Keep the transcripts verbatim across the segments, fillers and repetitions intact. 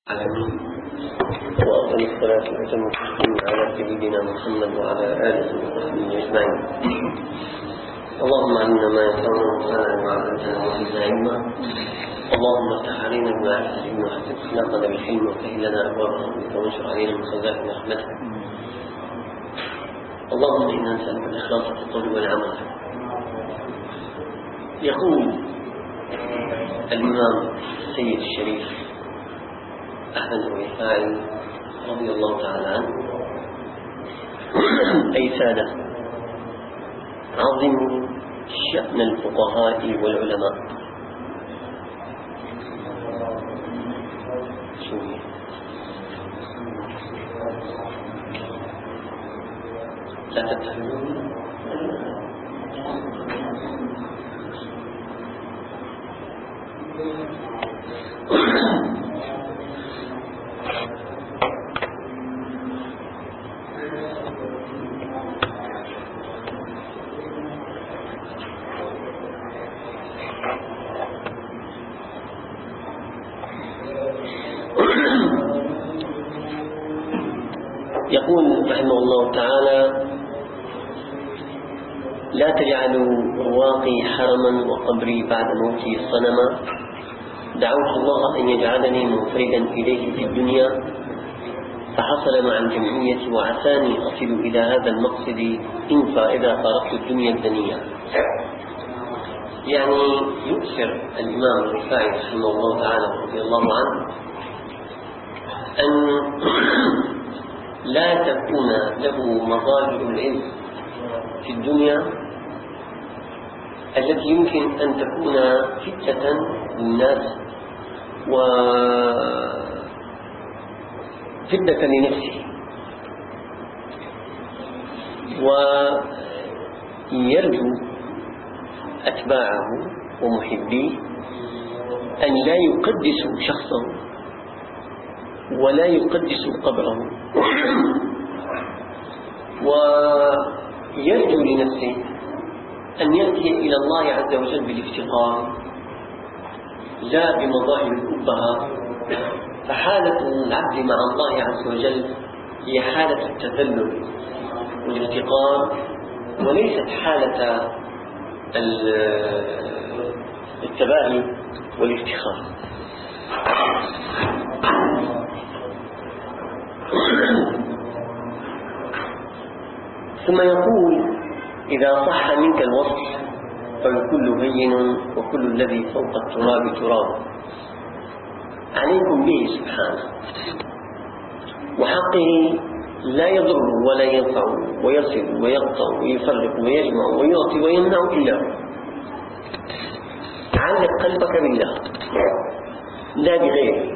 العالمين وأفضل الصلاة وأتم التسليم على سيدنا محمد وعلى آله وصحبه أجمعين. اللهم علمنا ما ينفعنا وانفعنا بما علمتنا وزدنا علما. اللهم افتح علينا بما علمتنا وحسن أخلاقنا بالحلم وسهل لنا أبواب رحمتك وانشر علينا من خزائن رحمتك. اللهم إنا نسألك الإخلاص في القول والعمل. يقول الإمام السيد الشريف أحمد الرفاعي رضي الله تعالى عنه: أي سادة، عظموا شأن الفقهاء والعلماء. لا تتحملون يقول رحمه الله تعالى: لا تجعلوا رواقي حرما وقبري بعد موتي صنما. دعوت الله أن يجعلني منفردا إليه في الدنيا فحصل مع الجمعية، وعساني أصل إلى هذا المقصد إن فإذا فارقت الدنيا الدنيا. يعني يؤثر الإمام الرفاعي رحمه الله تعالى رضي الله عنه أن لا تكون له مظاهر العلم في الدنيا التي يمكن أن تكون فتنة للناس وفتنة لنفسه، ويرجو أتباعه ومحبيه أن لا يقدسوا شخصه ولا يقدسوا قبره، ويرجو لنفسه أن يأتي إلى الله عز وجل بالافتقار لا بمظاهر الأبهة. فحالة العبد مع الله عز وجل هي حالة التذلل والافتقار، وليست حالة التباهي والافتخار. ثم يقول: إذا صح منك الوصف فالكل هين وكل الذي فوق التراب تراب. عليكم به سبحانه وحقه لا يضر ولا ينفع ويصل ويقطع ويفرق ويجمع ويعطي ويمنع إلا هو. علق قلبك بالله لا بغيره.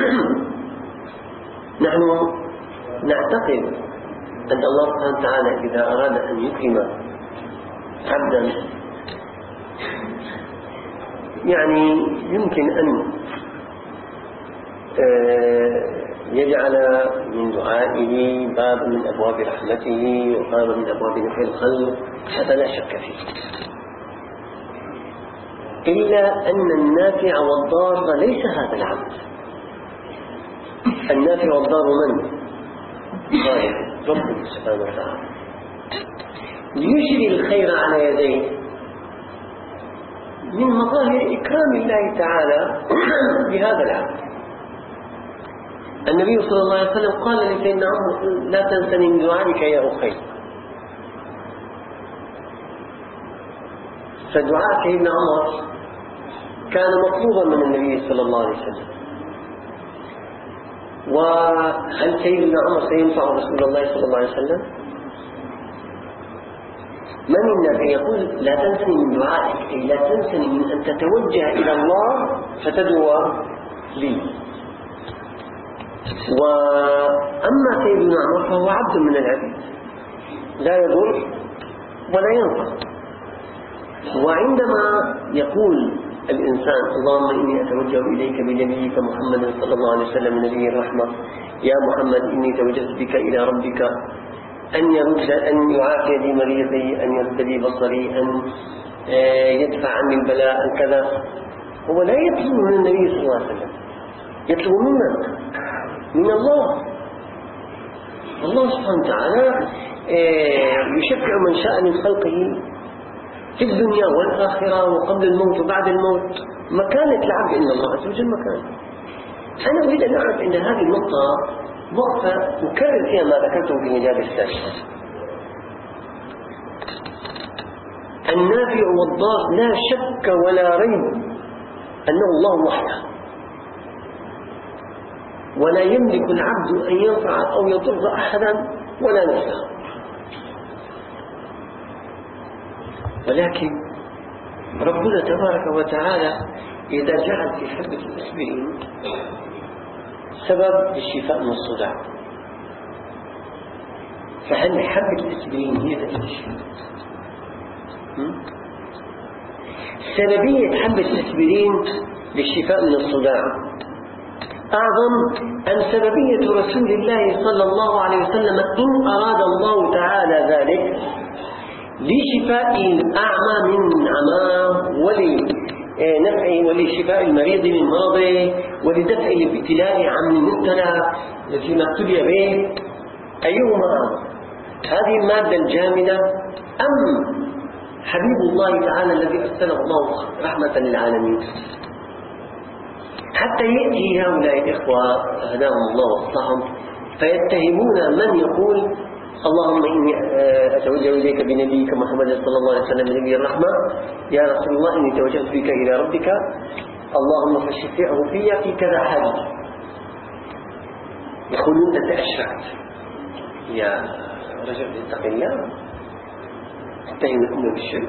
نحن نعتقد أن الله سبحانه وتعالى إذا أراد أن يكرم عبدا يعني يمكن أن يجعل من دعائه باب من أبواب رحمته وباب من أبواب نفع الخلق، هذا لا شك فيه، إلا أن النافع والضار ليس هذا العبد. النافع والضار من؟ خالق ربه سبحانه وتعالى، ليجري الخير على يديه من مظاهر إكرام الله تعالى بهذا العبد. النبي صلى الله عليه وسلم قال لسيدنا عمر: لا تنسني من دعائك يا أخي. فدعاء سيدنا عمر كان مطلوبا من النبي صلى الله عليه وسلم. وهل سيدنا عمر سينفع رسول الله صلى الله عليه وسلم؟ من الناس يقول: لا تنسني من دعائك، أي لا تنسني من أن تتوجه إلى الله فتدعو لي. وأما سيدنا عمر فهو عبد من العبيد لا يضر ولا ينفع. وعندما يقول الإنسان: اللهم إني أتوجه إليك بنبيك محمد صلى الله عليه وسلم نبي الرحمة، يا محمد إني توجهت بك إلى ربك أن يرد أن يعافي لي مريضي، أن يرد لي بصري، أن يدفع عني البلاء، كذا. هو لا يطلب من النبي صلى الله عليه وسلم، يطلب منا من الله. الله سبحانه وتعالى يشفع من شاء من خلقه في الدنيا والآخرة وقبل الموت وبعد الموت. مكانة العبد إن الله عز وجل مكان. أنا أريد أن أعرف أن هذه النقطة وقفة أكرر فيها ما ذكرته في مجال السابق. النافع والضار لا شك ولا ريب أنه الله وحده، ولا يملك العبد أن ينفع أو يضر أحدا ولا نفسه. ولكن ربنا تبارك وتعالى إذا جعل في حبة الأسبرين سبب للشفاء من الصداع، فهل حبة الأسبرين هي التي تشفي؟ سببية حبة الأسبرين للشفاء من الصداع أعظم أم سببية رسول الله صلى الله عليه وسلم إن أراد الله تعالى ذلك لشفاء الأعمى من عماه ولنفع ولشفاء المريض من مرضه ولدفع الابتلاء عن المبتلى فيما ابتلي به؟ أيهما هذه المادة الجامدة أم حبيب الله تعالى الذي أرسله الله رحمة للعالمين؟ حتى يأتي هؤلاء الإخوة هداهم الله وأصلحهم فيتهمون من يقول اللهم إني أتوجه إليك بنبيك محمد صلى الله عليه وسلم نبي الرحمة، يا رسول الله إني توجهت بك إلى ربك اللهم فشفعه في في كذا حاجة. يقولون أنت أشركت يا رجل اتق الله، تتهم الأمة بالشرك.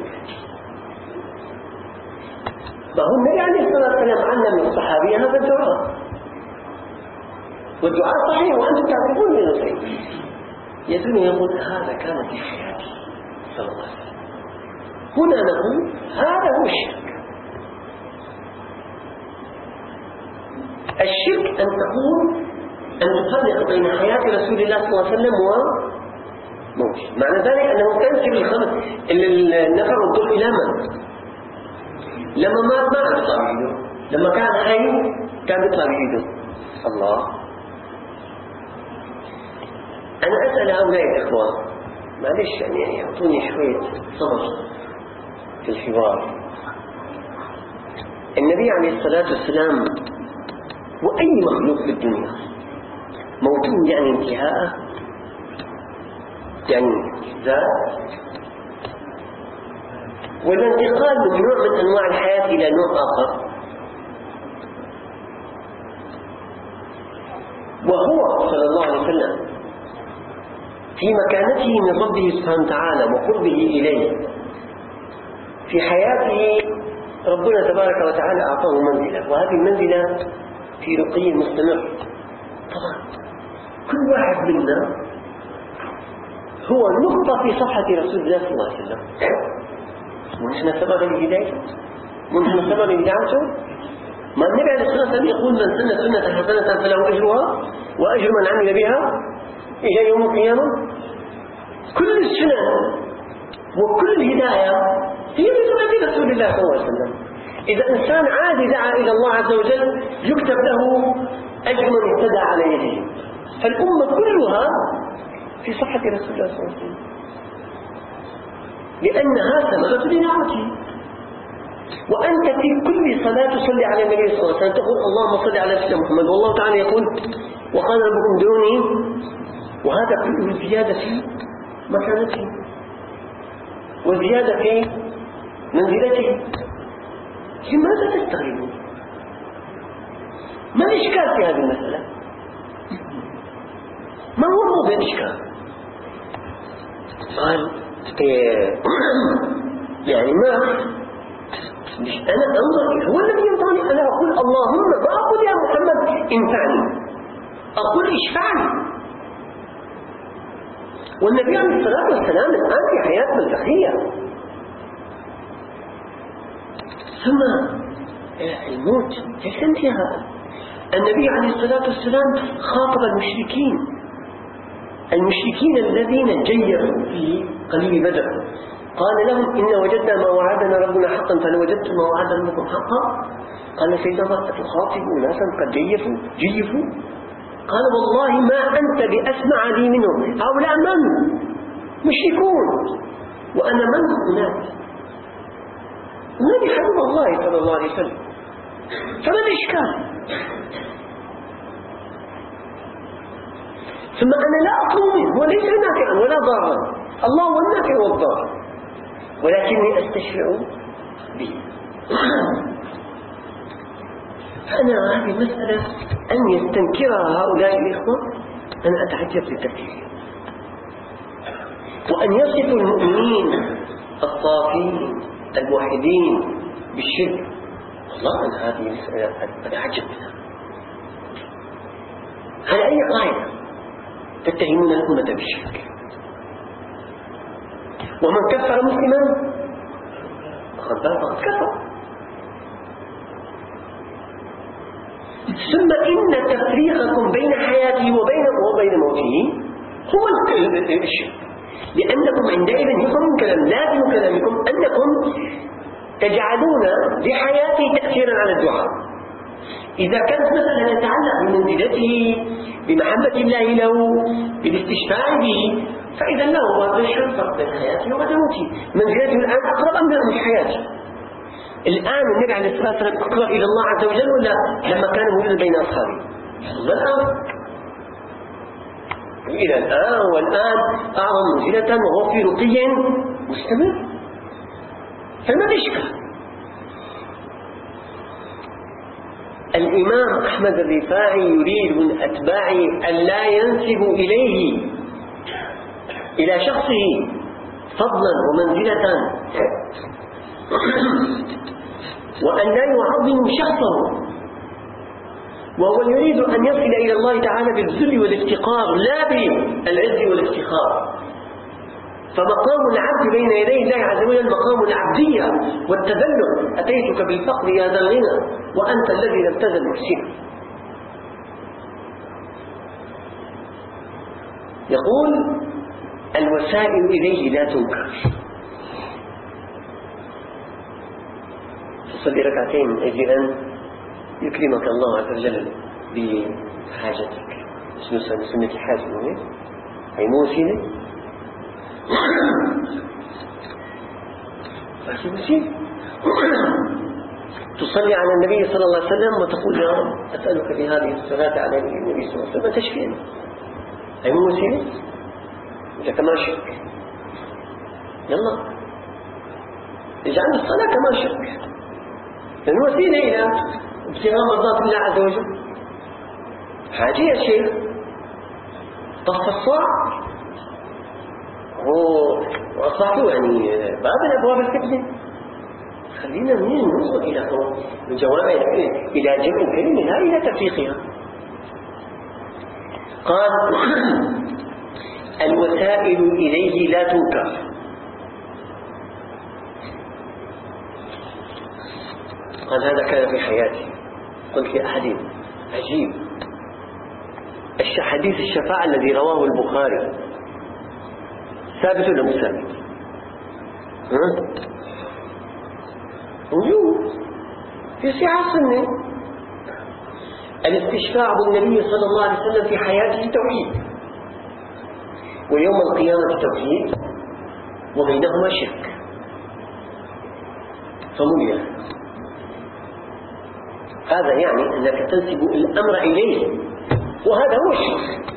فهو النبي عليه الصلاة والسلام علم الصحابية هذا الدعاء، والدعاء صحيح وأنتم تعرفون من صحيح. يزن يقول هذا كان في حياته صلى الله عليه وسلم. هنا نقول هذا هو الشرك. الشرك أن تقول أن تفرق بين حياة رسول الله صلى الله عليه وسلم وموته. معنى ذلك أنه تنسب الخمس النفع والضر إلى من؟ لما مات ما عم يطلع بيده، لما كان حي كان يطلع بيده الله. أنا أسأل هؤلاء الإخوة معلش يعني يعطوني شوية صبر في الحوار. النبي عليه الصلاة والسلام وأي مخلوق في الدنيا موته يعني انتهاءه، يعني ذات، والانتقال من نوع من أنواع الحياة إلى نوع آخر. وهو صلى الله عليه وسلم في مكانته من ربه سبحانه وتعالى وقربه إليه في حياته ربنا تبارك وتعالى أعطاه منزلة، وهذه المنزلة في رقي مستمر. طبعا كل واحد منا هو نقطة في صفحة رسول الله صلى الله عليه وسلم. ونحن سبب الهداية، ونحن سبب بدعته. ما النبي عليه الصلاة والسلام يقول من سن سنة حسنة فله أجرها وأجر من عمل بها إلى يوم القيامة. كل السنة وكل الهداية هي بسنة رسول الله صلى الله عليه وسلم. إذا إنسان عادي دعا إلى الله عز وجل يكتب له أجر من اهتدى على يده. فالأمة كلها في صحة رسول الله صلى الله عليه وسلم لأنها سببت لنعمته. وأنت في كل صلاة تصلي على النبي صلى الله عليه وسلم تقول اللهم صل على سيدنا محمد، والله تعالى يقول وقال ربكم ادعوني، وهذا كله زيادة في مكانته وزيادة في منزلته. لماذا تستغربون؟ ما الإشكال في هذه المسألة؟ ما هو موضوع الإشكال؟ قال إيه يعني ما مش أنا أنظر هو الذي ينطاني، أنا أقول اللهم ما أقول يا محمد انفعني، أقول اشفعني. والنبي عليه الصلاة والسلام الآن في حياة ملتقية. ثم الموت ليس انتهاء. النبي عليه الصلاة والسلام خاطب المشركين المشركين الذين جيروا في قليل بدر، قال لهم إن وجدنا ما وعدنا ربنا حقا فلو وجدتم ما وعد ربكم حقا. قال سيدنا تخاطبوا ناسا قد جيفوا جيفوا قال والله ما أنت بأسمع لي منهم، هؤلاء من؟ مشركون، وأنا من هناك؟ النبي حبيب الله صلى الله عليه وسلم، فما الإشكال؟ ثم أنا لا أطلب منه، وليس نافعا ولا ضارا، الله هو النافع والضار، ولكني أستشفع به. فأنا هذه المسألة أن يستنكرها هؤلاء الإخوة أنا أتعجب لتفكيرهم، وأن يصفوا المؤمنين الصافين الموحدين بالشرك، والله أنا هذه المسألة أتعجب منها. على أي قاعدة تتهمون الأمة بالشرك؟ ومن كفر مسلما فقد كفر. ثم إن تفريقكم بين حياته وبين وبين موته هو الشرك، لأنكم عندئذ يفهم من كلام لازم كلامكم أنكم تجعلون لحياته تأثيرا على الدعاء. إذا كانت مثلا يتعلق بمنزلته، بمحبة الله له، بالاستشفاع به، فإذا له ما الفرق بين حياته وبين موته. منزلته الآن أقرب أم من حياته؟ الآن النبي عليه الصلاة والسلام أقرب إلى الله عز وجل ولا لما كان موجودا بين أصحابه؟ الآن إلى الآن، والآن أعظم منزلة وهو في رقي مستمر، فما الإشكال؟ الإمام أحمد الرفاعي يريد من أتباعه أن لا ينسبوا إليه إلى شخصه فضلا ومنزلة، وأن لا يعظموا شخصه، وهو يريد أن يصل إلى الله تعالى بالذل والافتقار لا بالعز والافتخار. فمقام العبد بين يدي الله عز وجل مقام العبدية والتذلل، أتيتك بالفقر يا ذا الغنى وأنت الذي لم تزل محسنا. يقول الوسائل إليه لا تنكر. تصلي ركعتين من أجل أن يكرمك الله عز وجل بحاجتك، سنة سنة حاجة هي موسيلة فهي موسيلة. تصلي على النبي صلى الله عليه وسلم وتقول يا رب أسألك بهذه الصلاة على النبي صلى الله عليه وسلم تشفيني، هي موسيلة إذا كما شرك. يلا اجعل الصلاة كما شرك، لأن وسيلة إلى ابتغاء مرضات الله عز وجل. حاجة يا شيخ طف الصاع وأصبحوا يعني باب الأبواب الفتنة. خلينا منين نوصل إلى جوامع إلى جمع الكلمة لا إلى تفريقها. قال الوسائل إليه لا تنكر. قال هذا كان في حياتي. قلت لأحد عجيب، حديث الشفاعة الذي رواه البخاري ثابت ولا مش ثابت؟ موجود في صحيح السنة. الاستشفاع بالنبي صلى الله عليه وسلم في حياته توحيد، ويوم القيامة توحيد، وبينهما شرك. فمولي هذا يعني أنك تنسب الأمر إليه، وهذا هو الشرك.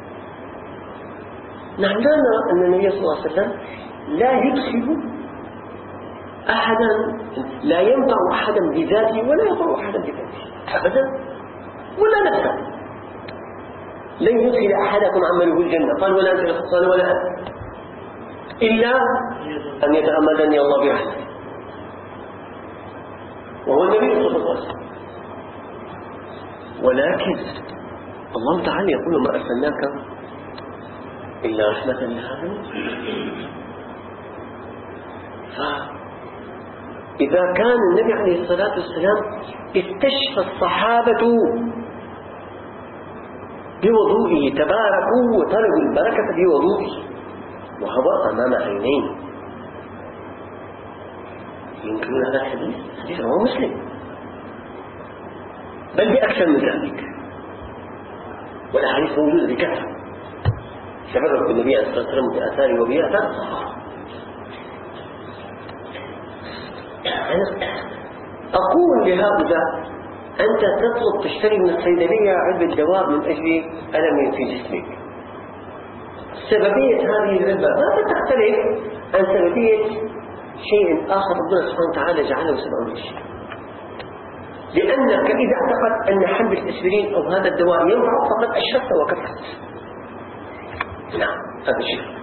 نحن نرى أن النبي صلى الله عليه وسلم لا يدخل أحدا، لا ينفع أحدا بذاته ولا يضر أحدا بذاته أبدا ولا نفسه. لن يدخل أحدكم عمله الجنة قال ولا أنت قال ولا أنت إلا أن يتغمدني الله برحمته، وهو النبي صلى الله عليه وسلم. ولكن الله تعالى يقول ما أرسلناك إلا رحمة للعالمين. فإذا كان النبي عليه الصلاة والسلام استشفى الصحابة بوضوئه تباركوا وطلبوا البركة بوضوئه وهو أمام عينين، يمكن هذا الحديث حديث رواه مسلم بل بأكثر من ذلك. والأحاديث موجودة بكثرة تبرك النبي عليه الصلاة والسلام بآثاره وبآثار الصحابة. أقول لهؤلاء أنت تطلب تشتري من الصيدلية علبة دواء من أجل ألم في جسمك، سببية هذه العلبة لا تختلف عن سببية شيء آخر ربنا سبحانه وتعالى جعله سببا للشيء، لأنك إذا اعتقدت أن حمل الأسبرين أو هذا الدواء ينفع فقد أشركت وكفرت. نعم هذا الشيء.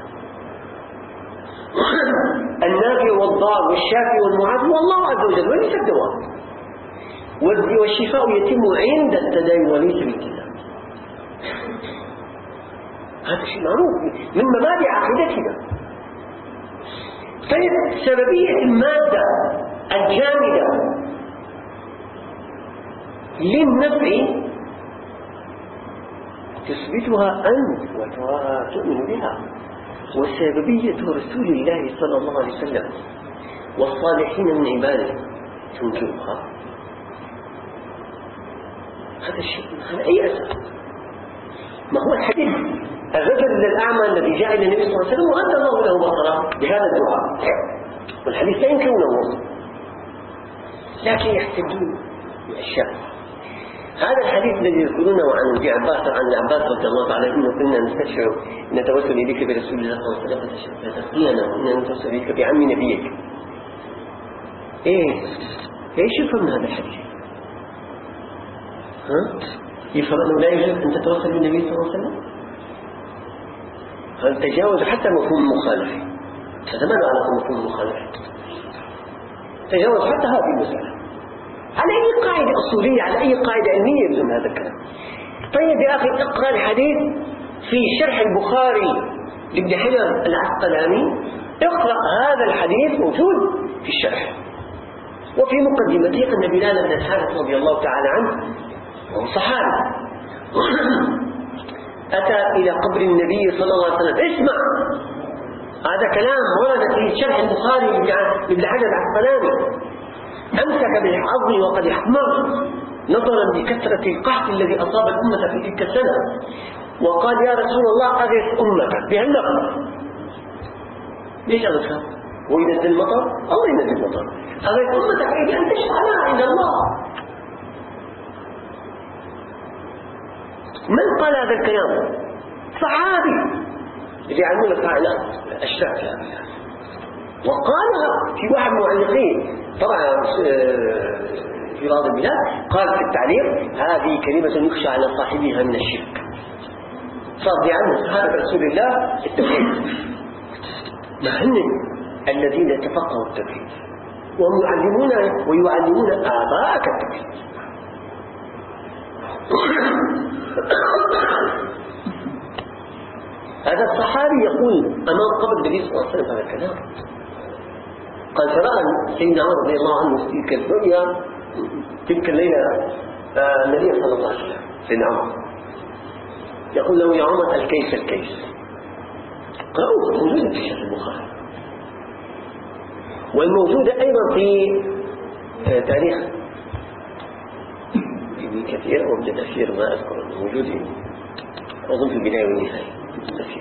النافع والضار والشافي والمعافي هو الله عز وجل وليس الدواء، والشفاء يتم عند التدين وليس بالكلام. هذا شيء معروف من مبادئ عقيدتنا. طيب سببية المادة الجامدة للنفع تثبتها أنت وتراها تؤمن بها، وسببية رسول الله صلى الله عليه وسلم والصالحين من عباده تنكرها. هذا الشيء على أي أساس؟ ما هو الحديث الرجل الأعمى الذي جاء إلى النبي صلى الله عليه وسلم وأدى الله له بصره بهذا الدعاء، والحديث لا ينكرونه لكن يحتجون بأشياء. هذا الحديث الذي يذكرونه عن ابن عباس عن عباس رضي الله عنه إنه كنا نستشعر نتوسل إليك برسول الله صلى الله عليه وسلم فتسقينا إننا نتوسل إليك بعم نبيك. إيه إيش يفهم من هذا الحديث؟ ها؟ يفهم أنه لا يجب أن تتوسل بالنبي صلى الله عليه وسلم؟ هل تجاوز حتى مفهوم المخالف؟ هذا ماذا على مفهوم المخالف؟ تجاوز حتى هذه المسألة. على أي قاعدة أصولية على أي قاعدة علمية يلزم هذا الكلام؟ طيب يا أخي اقرأ الحديث في شرح البخاري لابن حجر العسقلاني، اقرأ هذا الحديث موجود في الشرح، وفي مقدمته أن بلال بن الحارث رضي الله تعالى عنه وهو صحابي أتى إلى قبر النبي صلى الله عليه وسلم. اسمع هذا كلام ورد في شرح البخاري لابن حجر العسقلاني. أمسك بالعظم وقد احمر نظرا لكثرة القحط الذي أصاب الأمة في تلك السنة، وقال يا رسول الله أغث أمتك بهالنقل. ليش أغثها؟ وينزل المطر؟ الله ينزل المطر. أغث أمتك إذا أن تشفع لها عند الله. من قال هذا الكلام؟ صحابي اللي يعلمون الفاعلات الأشراف يا أبي، وقالها في واحد من المعلقين طبعا في بعض البلاد قال في التعليق هذه كلمة يخشى على صاحبها من الشرك. صار عنه صحابة رسول الله التوحيد، مع الذين تفقهوا التوحيد وهم يعلمون ويعلمون آباءك التوحيد. هذا الصحابي يقول أمام قبر النبي صلى الله عليه وسلم هذا الكلام. قال فرأى سيدنا عمر رضي الله عنه في تلك الرؤيا تلك الليلة النبي صلى الله عليه وسلم سيدنا عمر يقول له يا عمر الكيس الكيس. قرأوا موجودة في شرح البخاري، والموجودة أيضا في تاريخ ابن كثير وابن كثير ما أذكر موجود أظن في البداية والنهاية كثير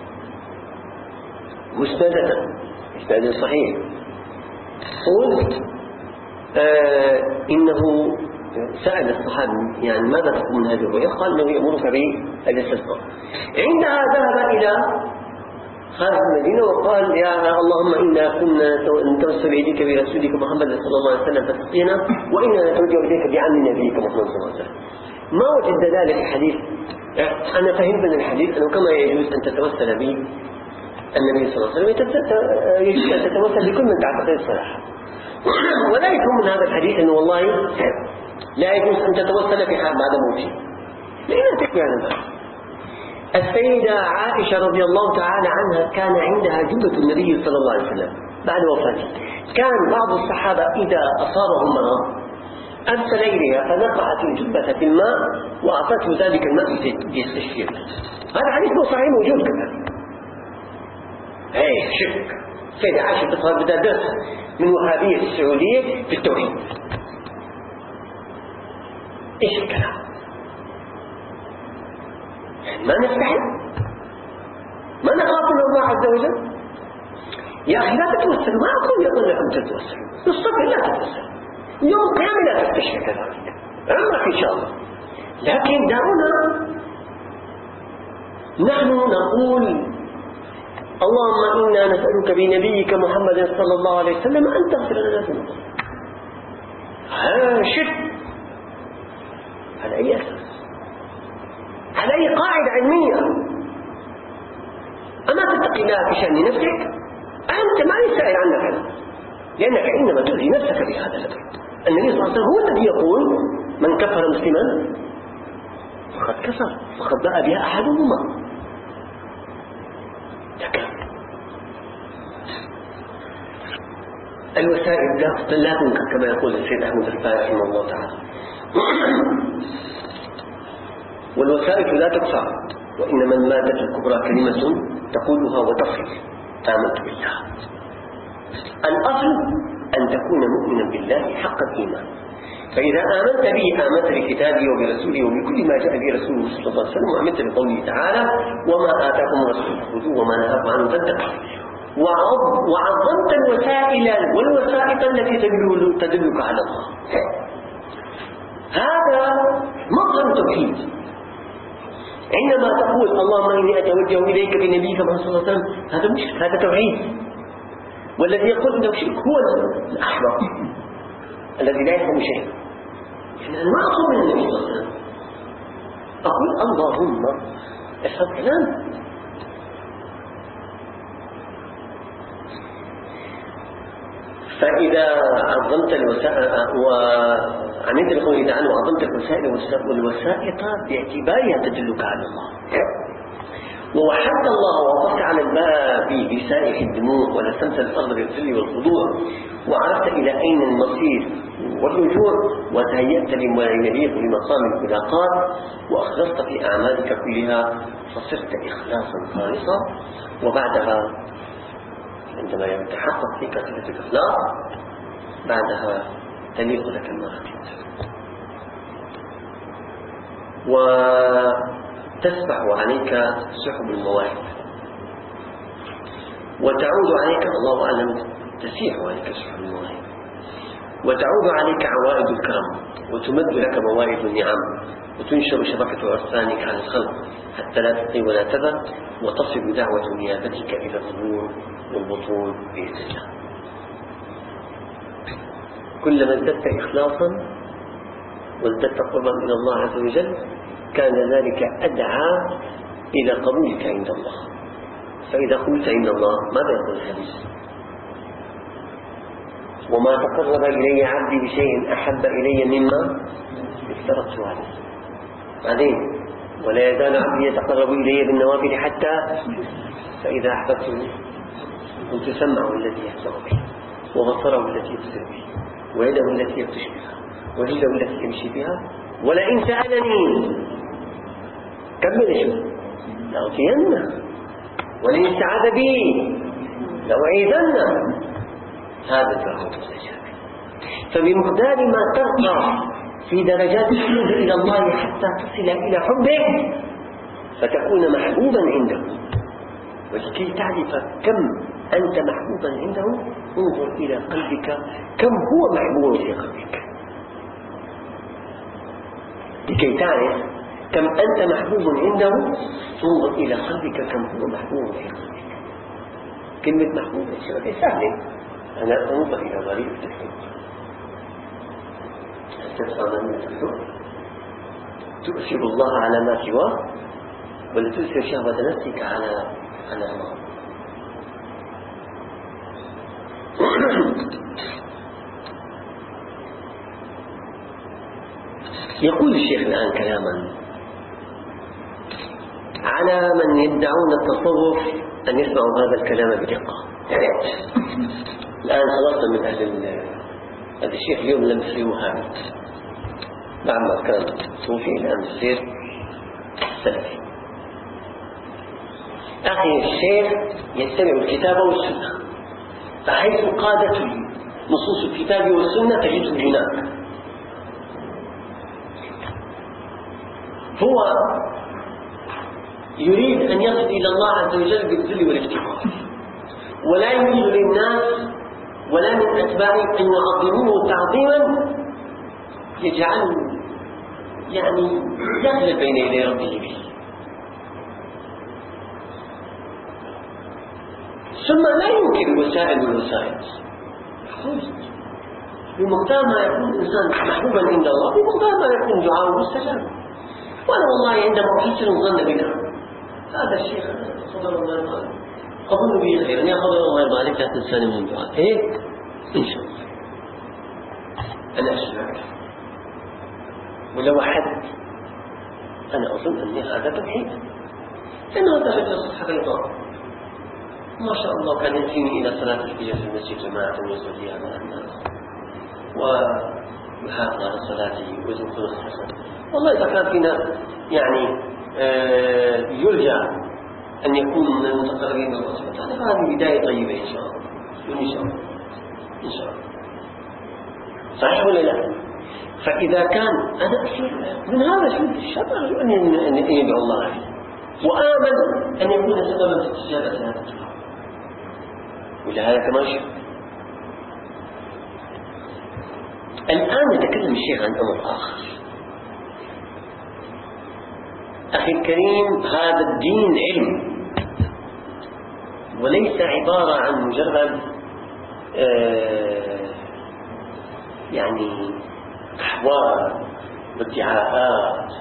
مسندة إسناد صحيح. قلت آه إنه سأل الصحابي يعني ماذا تقول من هذه الرؤيا؟ قال إنه يأمرك بالاستسقاء. عندها ذهب إلى خارج المدينة وقال يا اللهم إنا كنا نتوسل إليك برسولك محمد صلى الله عليه وسلم فتسقينا، وإنا نتوجه إليك بعم نبيك محمد صلى الله عليه وسلم. ما وجد ذلك الحديث. أنا فهمت من الحديث أنه كما يجوز أن تتوسل به النبي صلى الله عليه وسلم يجوز أن تتوسل بكل من تعتقد الصلاح، ولا يفهم من هذا الحديث أنه والله لا يجوز أن تتوسل في حال بعد موته، لأنها تكفي عن ذلك. السيدة عائشة رضي الله تعالى عنها كان عندها جبة النبي صلى الله عليه وسلم بعد وفاته. كان بعض الصحابة إذا أصابهم مرض أرسل إليها فنقعت الجبة في الماء وأعطته ذلك الماء يستشفيه. هذا حديث صحيح موجود كذا. أي شك سيدة عائشة تظهر بدأ درس من وهابية السعودية في التوحيد. إيش الكلام؟ يعني ما نستحي، ما نخاف من الله عز وجل. يا أخي لا تتوسل، ما أقول يظن لكم تتوسل، بالصبر لا تتوسل، يوم القيامة لا تستشفي كذلك، عمرك إن شاء الله. لكن دعونا نحن نقول اللهم إنا نسألك بنبيك محمد صلى الله عليه وسلم أن تغفر لنا ذنوبنا. هذا شرك. على أي أساس؟ على أي قاعدة علمية؟ أما تتقي الله في شأن نفسك؟ أنت ما يسأل عنك هذا، لأنك إنما تؤذي نفسك بهذا الأمر. النبي صلى الله عليه وسلم هو الذي يقول من كفر مسلما فقد كفر، فقد باء بها أحدهما. الوسائل لا تنكر كما يقول السيد أحمد الفارس رحمه الله تعالى. والوسائل لا تكفر، وإنما المادة الكبرى كلمة تقولها وتخرج آمنت بالله. الأصل أن تكون مؤمنا بالله حق الإيمان، فإذا آمنت به آمنت بكتابه وبرسوله وبكل ما جاء به رسوله صلى الله عليه وسلم، وآمنت بقوله تعالى وما آتاكم الرسول فخذوه وما نهاكم عنه فانتهوا، وعظمت الوسائل والوسائط التي تدلك على الله. هذا مظهر توحيد. عندما تقول اللهم إني أتوجه إليك بنبيك صلى الله عليه وسلم، هذا مشرك، هذا توحيد. والذي يقول إنه شرك هو الأحمق الذي لا يفهم شيء. يعني أنا ما أقول من النبي صلى الله عليه وسلم، أقول اللهم افهم كلام. فإذا عظمت الوسائل وعنيت بقوله تعالى وعظمت الوسائل والوسائط باعتبارها تدلك على الله، ووحدت الله ووقفت على الباب بسائح الدموع ولسمت الأرض بالذل والخضوع، وعرفت إلى أين المصير والرجوع، وتهيأت لما يليق لمقام الملاقات، وأخلصت في أعمالك كلها، فصرت إخلاصا خالصا. وبعدها عندما يتحقق فيك صفة الإخلاص بعدها تليق لك المراتب، وتسبح عليك سحب المواهب، وتعود عليك الله أعلم تسيح عليك سحب المواهب، وتعود عليك عوائد الكرم، وتمد لك موائد النعم، وتنشر شبكة أرسانك على الخلق حتى لا تقي ولا تذر، وتصل دعوة نيابتك إلى الظهور والبطون بإذن الله. كلما ازددت إخلاصا وازددت قربا إلى الله عز وجل كان ذلك أدعى إلى قبولك عند الله. فإذا قلت عند الله ماذا يقول الحديث؟ وما تقرب إلي عبدي بشيء أحب إلي مما افترضت عليه. بعدين ولا يزال عبدي يتقرب إلي بالنوافل حتى فإذا أحببته كنت سمعه الذي يسمع به، وبصره التي يبصر به، ويده التي يبطش بها، ورجله التي يمشي بها، ولئن سألني كمل شو لأعطينه، ولئن استعاذ بي لأعيذنه. هذا الدعاء المستجاب. فبمقدار ما ترقى في درجات الحب إلى الله حتى تصل إلى حبه فتكون محبوبا عنده. ولكي تعرف كم أنت محبوبا عنده انظر إلى قلبك كم هو محبوب في قلبك. لكي تعرف كم أنت محبوب عنده انظر إلى قلبك كم هو محبوب في قلبك. كلمة محبوب شيء سهل. أنا أنظر إلى ضريبة الحب، تدفع من الحب، تؤثر الله على ما سواه، ولا تؤثر شهوة نفسك على على الله. يقول الشيخ الآن كلاما على من يدعون التصوف أن يسمعوا هذا الكلام بدقة. الآن خلصنا من أهل هذا الشيخ اليوم لم يصير وهابي، بعد ما كان صوفي الآن يصير سلفي. أخي الشيخ يتبع الكتاب والسنة، فحيث قادت نصوص الكتاب والسنة تجده هناك. هو يريد أن يصل إلى الله عز وجل بالذل والافتقار، ولا يريد للناس ولا من أتباعه أن يعظموه تعظيما يجعله يعني يغلب بين يدي ربه به. ثم لا يمكن الوسائل والوسائل، بمقدار ما يكون الإنسان محبوبا عند الله بمقدار ما يكون دعاءه مستجابا. وأنا والله عندما أحسن الظن بنا هذا الشيخ خبر الله يرضى أظن به خيرا، يا خبر الله يرضى عليك لا تنساني من الدعاء. إيه إن شاء الله أنا أشهد، ولو أحد أنا أظن أني هذا توحيد، لأن هذا رجل حقيقة ما شاء الله كان يأتيني إلى صلاة الفجر في المسجد جماعة يصليها مع الناس ويحافظ على صلاته ويزن خلق حسن. والله إذا كان فينا يعني آه يرجى أن يكون من المتقربين من الله سبحانه وتعالى فهذه بداية طيبة إن شاء الله إن شاء الله إن شاء الله. صحيح ولا لا؟ فإذا كان أنا أشير من هذا شو الشرع أن يدعو الله عليه وآمن أن يكون سببا في استجابة هذا الدعاء، ولهذا كمان شيء. الآن يتكلم الشيخ عن أمر آخر. أخي الكريم، هذا الدين علم وليس عبارة عن مجرد آه يعني أحوال وادعاءات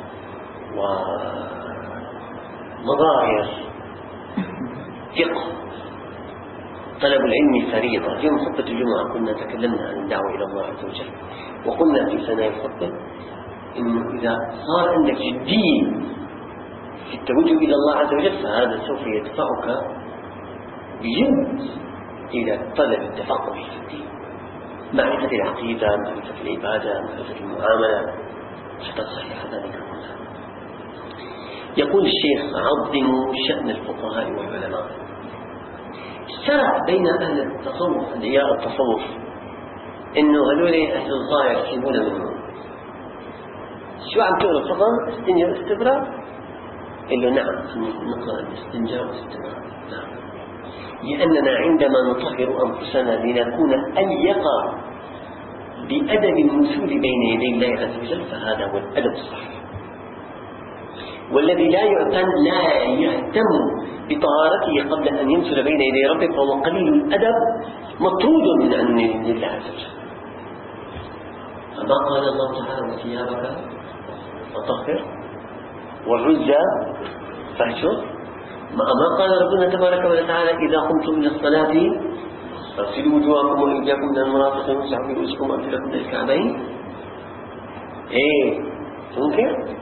ومظاهر. فقه طلب العلم فريضة. يوم خطبة الجمعة كنا تكلمنا عن الدعوة إلى الله عز وجل، وقلنا في ثنايا الخطبة إنه إذا صار عندك جدية في التوجه إلى الله عز وجل فهذا سوف يدفعك بجد إلى طلب التفقه في الدين، معرفة العقيدة، معرفة العبادة، معرفة المعاملة، حتى تصحيح ذلك كله. يقول الشيخ: عظموا شأن الفقهاء والعلماء. اشترك بين أهل التصوف أدعياء التصوف إنه هذول أهل الظاهر يحسبون منهم. شو عم تقول الفقه؟ استنجاء واستبراء؟ قال له نعم نقرأ الاستنجاء والاستبراء، نعم، لأننا عندما نطهر أنفسنا لنكون أليق بأدب الوصول بين يدي الله عز وجل فهذا هو الأدب الصحيح. والذي لا يعتن لا يهتم بطهارته قبل أن ينزل بين يدي ربه فهو قليل الأدب مطرود من أن يدي الله عز وجل. أما قال الله تعالى: وثيابك فطهر والرجز فاهجر. ما قال ربنا تبارك وتعالى: إذا قمتم إلى الصلاة فاغسلوا وجوهكم وأيديكم من المرافق وامسحوا برؤوسكم وأرجلكم إلى الكعبين. إيه ممكن؟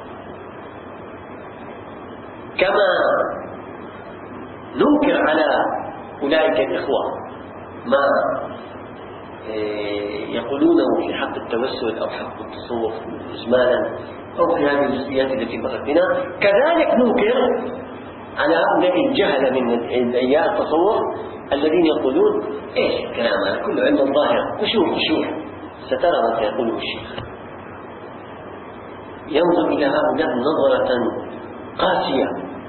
كما ننكر على أولئك الإخوة ما يقولونه في حق التوسل أو حق التصوف إجمالا أو في هذه الجزئيات التي مرت بنا، كذلك ننكر على هؤلاء الجهل من أدعياء التصوف الذين يقولون إيش الكلام هذا كله علم الظاهر خشوع خشوع. سترى ما سيقوله الشيخ. ينظر إلى هؤلاء نظرة قاسية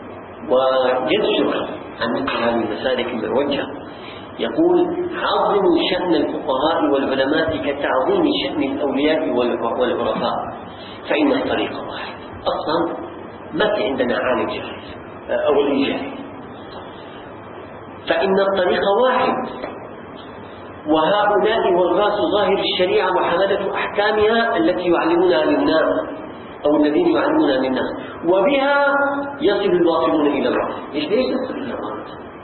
ويزجر عن مثل هذه المسالك المعوجة. يقول: عظموا شأن الفقهاء والعلماء كتعظيم شأن الأولياء والعرفاء فإن الطريق واحد. أصلا ما في عندنا عالم جاهل أو الجاهل، فإن الطريق واحد، وهؤلاء وراث ظاهر الشريعة وحملة أحكامها التي يعلمونها للناس أو الذين يعلمونها للناس، وبها يصل الواصلون إلى الله. إيش ليش يصل إلى الله؟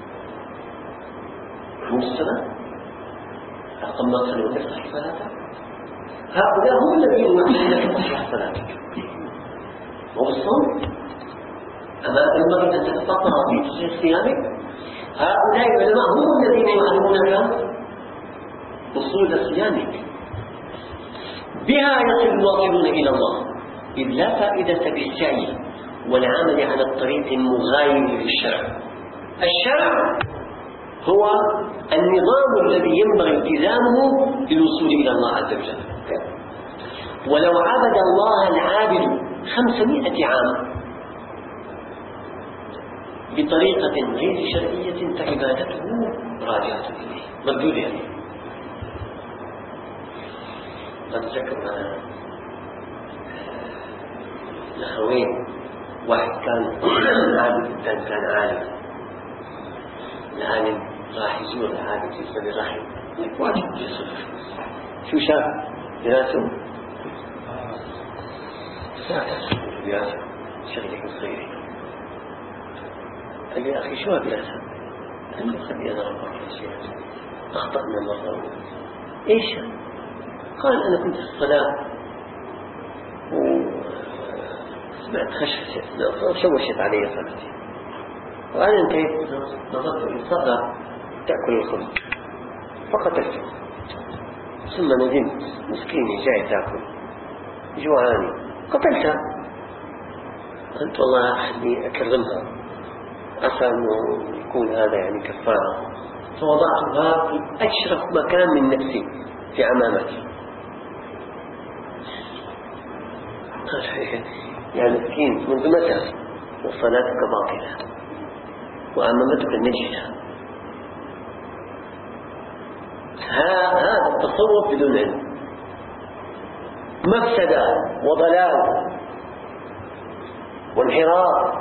من السماء رقم ما صلوا وتفتح صلاتك. هؤلاء هم الذين يعلمون لك تصلح صلاتك وبالصوم أما ينبغي أن تتفقه في تصحيح صيامك. هؤلاء العلماء هم الذين يعلمونك أصول صيامك، بها يصل الواصلون إلى الله، إذ لا فائدة بالسعي والعمل على الطريق المغاير للشرع. الشرع هو النظام الذي ينبغي التزامه للوصول إلى الله عز وجل. ولو عبد الله العابد خمسمائة عام بطريقة غير شرعية فعبادته راجعة إليه مردود عليه. قد ذكر الأخوين، واحد كان عالم، الثاني كان عالم. العالم راح يزور العالم في سبيل الرحم، واجب يصف. شو شاف؟ دراسه ساعة دراسة شغلك صغيرة. قال يا أخي شو هالدراسة؟ قال له خلي أنا أربع شيء أخطأنا مرة. إيش؟ قال أنا كنت في الصلاة وسمعت خشخشة شوشت علي صلاتي، وأنا انتهيت نظرت للصدر تأكل الخبز فقتلته، ثم ندمت مسكيني جاي تأكل جوعاني قتلتها. قلت والله أخلي أكرمها عسى أنه يكون هذا يعني كفارة، فوضعتها في أشرف مكان من نفسي في عمامتي. يا مسكين منذ متى وصلاتك باطلة وعمامتك النجسة؟ هذا التصوف بدون علم مفسدة وضلال وانحراف.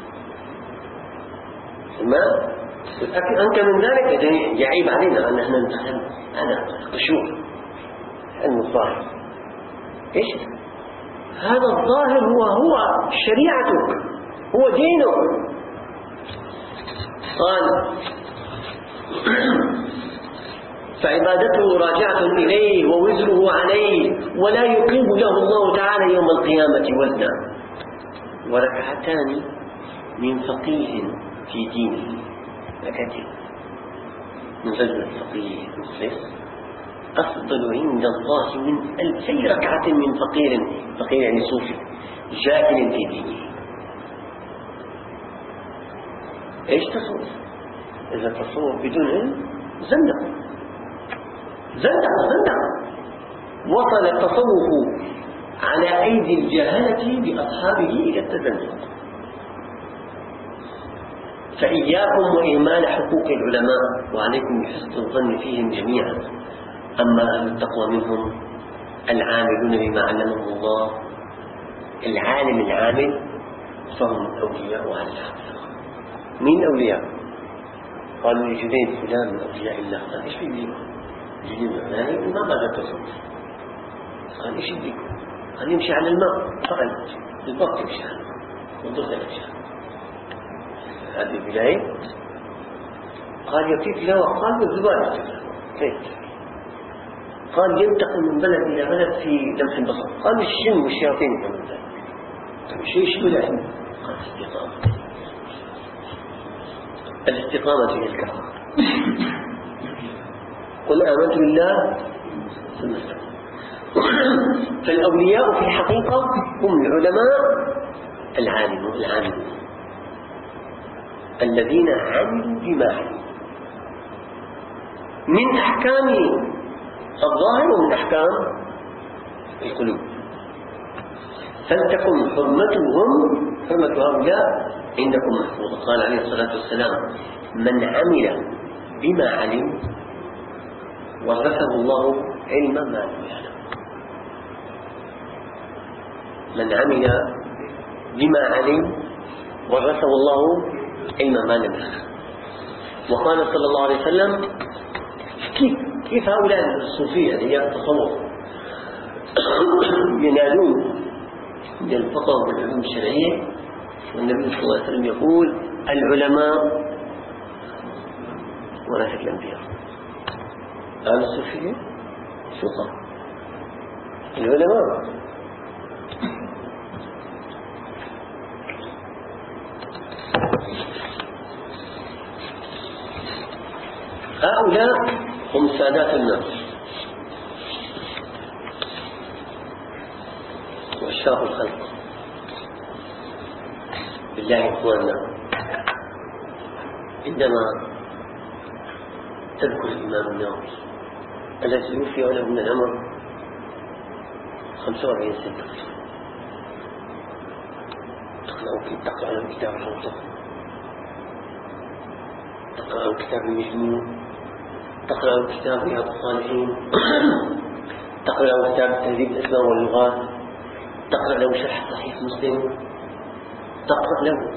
ما لكن أنت من ذلك يعيب علينا أن نحن نتعلم هذا قشور علم الظاهر. إيش هذا الظاهر؟ هو هو شريعتك، هو دينك. قال فعبادته راجعة إليه ووزره عليه، ولا يقيم له الله تعالى يوم القيامة وزنا. وركعتان من فقيه في دينه، ركعتين من رجل فقيه مخلص أفضل عند الله من ألفي ركعة من فقير، فقير يعني صوفي جاهل في دينه. إيش تصوف؟ إذا تصوف بدون علم زندق زندق زندق. وصل التصوف على أيدي الجهالة بأصحابه إلى التزندق. فإياكم وإهمال حقوق العلماء، وعليكم بحسن الظن فيهم جميعا. أما أهل التقوى منهم العاملون بما علمهم الله، العالم العامل، فهم الأولياء على الحقيقة. مين أولياء؟ قالوا لجنيد فلان من أولياء الله. قال إيش بيديكم؟ جنيد يعني ما بعد تصوف. قال إيش بيديكم؟ قال يمشي على الماء فقط، البط يمشي على الماء والضغط يمشي. هذه البداية. قال يبتيك له، قال بالزبالة كيف؟ قال ينتقل من بلد إلى بلد في لمح البصر. قال الشم والشياطين من ذلك. طيب شيء شو العلم؟ قال الاستقامة. الاستقامة هي الكعبة. قل آمنت بالله ثم استقم. فالأولياء في الحقيقة هم العلماء العالمون العاملون الذين عملوا بما علموا من أحكام الظاهر ومن أحكام القلوب. فلتكن حرمتهم حرمة هؤلاء عندكم محفوظة. قال عليه الصلاة والسلام من عمل بما علم ورثه الله علما ما لم يعلم. من عمل بما علم ورثه الله علما ما لم يعلم. وقال صلى الله عليه وسلم كيف كيف هؤلاء الصوفية هي التصوف ينالون من الفقه والعلوم الشرعية، والنبي صلى الله عليه وسلم يقول العلماء ورثة الأنبياء. قال الصوفية شو قال؟ العلماء. هؤلاء هم سادات الناس وأشراف الخلق. بالله إخواننا، عندما تذكر الإمام النووي الذي توفي وله من العمر خمسة وأربعين سنة، تقرأ كيف تقرأ على الكتاب الحوطة تقرأوا كتاب المجموع، تقرأوا كتاب رياض الصالحين، تقرأوا كتاب تهذيب الأسماء واللغات، تقرأ له شرح صحيح مسلم، تقرأ له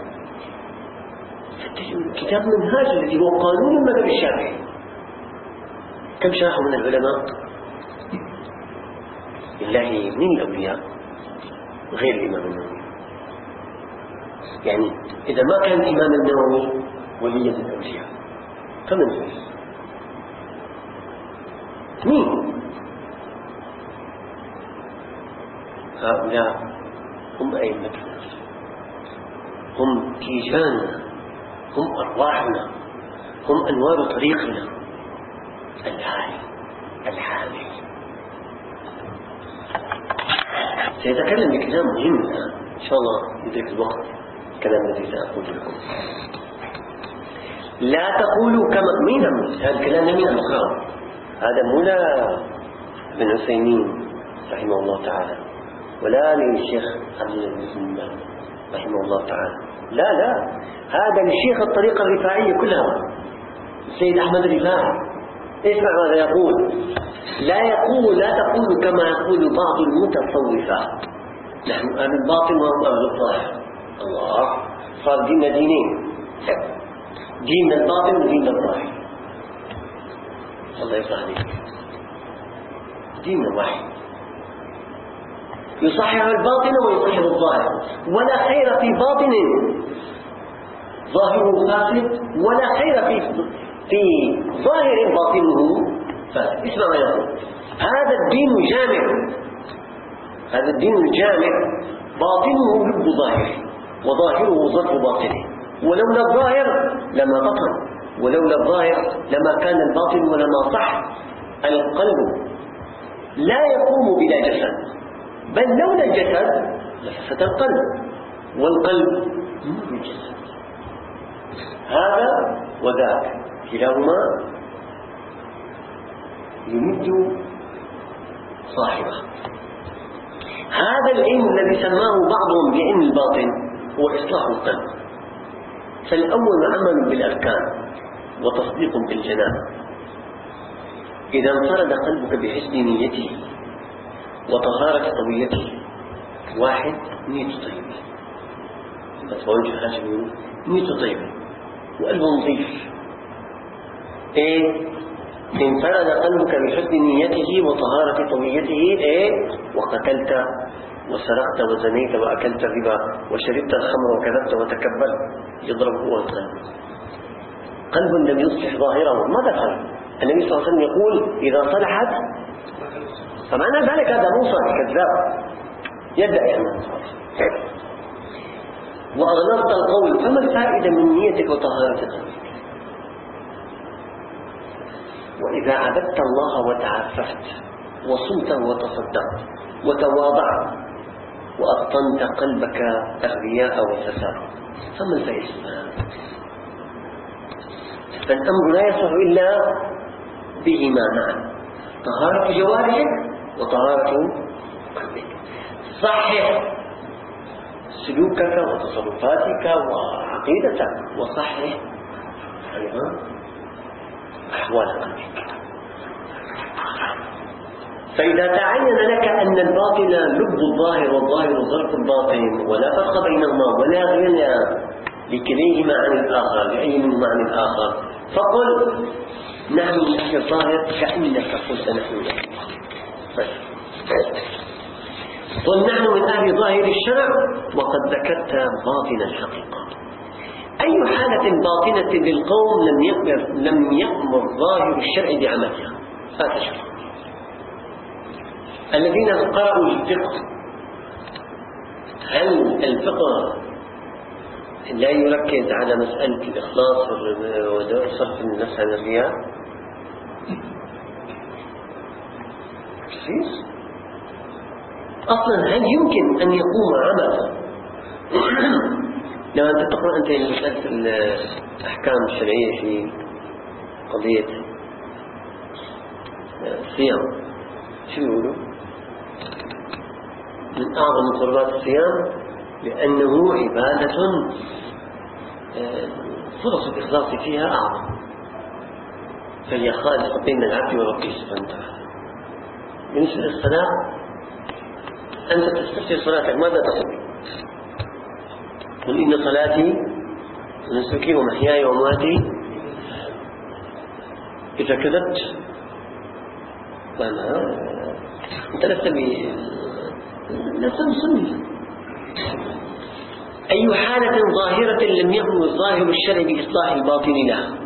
كتاب منهاج الذي هو قانون المذهب الشافعي. كم شرحه من العلماء؟ بالله من الأولياء غير الإمام النووي. يعني إذا ما كان الإمام النووي وليا من الأولياء فمن هو؟ مين؟ هؤلاء هم أئمتنا، هم تيجاننا، هم أرواحنا، هم أنوار طريقنا الهادي الحامي. سيتكلم بكلام مهم الآن إن شاء الله يدرك الوقت الكلام الذي سأقول لكم. لا تقولوا كما مين هذا الكلام من المخاض، هذا مولا ابن عثيمين رحمه الله تعالى ولا للشيخ عبد العزيز بن باز رحمه الله تعالى، لا لا هذا للشيخ الطريقة الرفاعية كلها السيد أحمد الرفاعي. اسمع ماذا يقول. لا يقول لا تقول كما يقول بعض المتصوفة نحن أهل الباطن وهم أهل الظاهر. الله، صار ديننا دينين، دين الباطن ودين الظاهر. الله يصلح عليك، ديننا واحد يصحح الباطن ويصحح الظاهر، ولا خير في باطن ظاهره فاسد ولا خير في في ظاهر باطنه فاسد. اسمع ما يقول. هذا الدين جامع، هذا الدين الجامع باطنه لب ظاهره وظاهره ظرف باطنه، ولولا الظاهر لما بطن، ولولا الظاهر لما كان الباطن ولما صح. القلب لا يقوم بلا جسد، بل لولا الجسد لفسد القلب، والقلب نور الجسد. هذا وذاك كلاهما يمد صاحبه. هذا العلم الذي سماه بعضهم بعلم الباطن هو إصلاح القلب. فالأول عمل بالأركان وتصديق بالجنان. إذا انفرد قلبك بحسن نيته وطهارة طويته، واحد نيته طيبة، بس وجه هاشم نيته طيبة وقلبه نظيف. إيه؟ انفرد قلبك بحسن نيته وطهارة طويته، إيه؟ وقتلت وسرقت وزنيت وأكلت الربا وشربت الخمر وكذبت وتكبرت، يضرب هو القلب. قلب لم يصلح ظاهره ما دخل. النبي صلى الله عليه وسلم يقول إذا صلحت، فمعنى ذلك هذا موسى كذاب يدعي يعني. وأغلظت القول، فما الفائدة من نيتك وطهارة قلبك؟ وإذا عبدت الله وتعففت وصمت وتصدقت وتواضعت وأبطنت قلبك الرياء والفساد، فما الفائدة؟ فالأمر لا يصح إلا بهما معا، طهارة جوارحك وطهارة قلبك. صحح سلوكك وتصرفاتك وعقيدتك، وصحح أيضا أحوال قلبك. فإذا تعين لك أن الباطن لب الظاهر والظاهر ظرف الباطن ولا فرق بينهما ولا غنى لكليهما عن الآخر، لأي منهما عن الآخر، فقل نحن نحن الظاهر كأنك قلت نحن نحن. قل نحن من أهل ظاهر الشرع وقد ذكرت باطن الحقيقة. أي حالة باطنة للقوم لم يأمر لم يأمر ظاهر الشرع بعملها. هذا شرع. الذين قرأوا الفقه، هل الفقه لا يركز على مسألة الإخلاص وصرف النفس عن الرياء؟ كثير. أصلا هل يمكن أن يقوم عمل لما أنت تقرأ أنت مسألة الأحكام الشرعية في قضية الصيام، شو يقولوا؟ من أعظم قربات الصيام لأنه عبادة فرص الإخلاص فيها أعظم. فهي خالصة بين العبد وربه سبحانه وتعالى. بالنسبة للصلاة، أنت تستفتي صلاتك ماذا تقول؟ قل إن صلاتي ونسكي ومحياي ومماتي. إذا كذبت فأنا أنت لست بي لست مسلم. أي حالة ظاهرة لم يكن الظاهر الشرعي بإصلاح الباطن لها.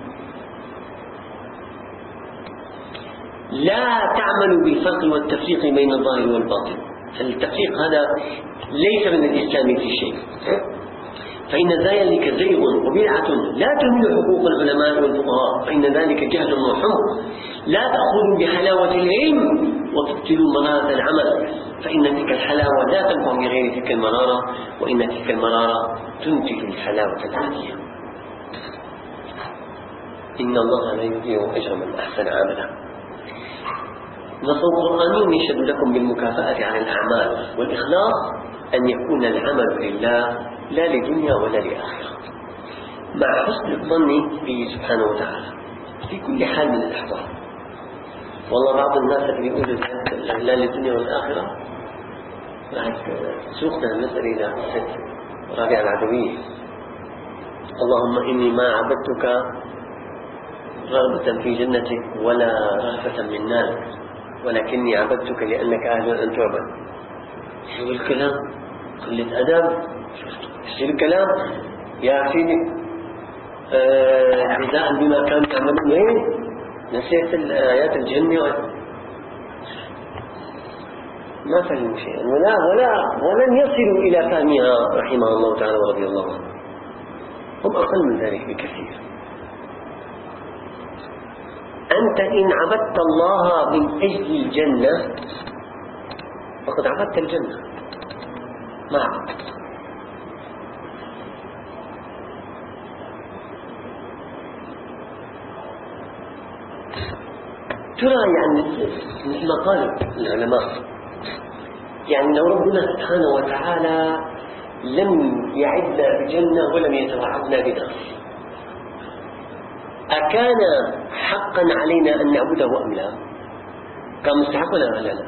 لا تعمل بالفرق والتفريق بين الظاهر والباطن. التفريق هذا ليس من الإسلام في شيء، فإن ذلك زيغ وبدعة لا تهمل حقوق العلماء والفقهاء، فإن ذلك جهل وحمق. لا تأخذوا بحلاوة العلم وتبطلوا مرارة العمل، فإن تلك الحلاوة لا تنفع بغير تلك المرارة، وإن تلك المرارة تنتج الحلاوة العادية. إن الله لا يضيع أجر من أحسن عملا. نص قرآني يشهد لكم بالمكافأة على الأعمال، والإخلاص أن يكون العمل لله لا لدنيا ولا لآخرة، مع حسن الظن به سبحانه وتعالى في كل حال من الأحوال. والله بعض الناس اللي يقولوا لا للدنيا والآخرة سوقنا المسألة إلى قصة رابعة العدوية: اللهم إني ما عبدتك رغبة في جنتك ولا رهبة من نارك، ولكني عبدتك لأنك أهل أن تعبد. شو الكلام؟ قلة أدب. شو الكلام؟ يا أخي جزاء بما كانوا يعملون. وين نسيت الآيات الجنة؟ ما فهموا شيئا ولا ولا ولن يصلوا إلى فهمها رحمه الله تعالى ورضي الله عنه. هم أقل من ذلك بكثير. أنت إن عبدت الله من أجل الجنة فقد عبدت الجنة، ما عبدت. ترى يعني مثل ما قال العلماء، يعني لو ربنا سبحانه وتعالى لم يعدنا بجنة ولم يتوعدنا بنار، أكان حقا علينا أن نعبده أم لا؟ كان مستحق ولا لا؟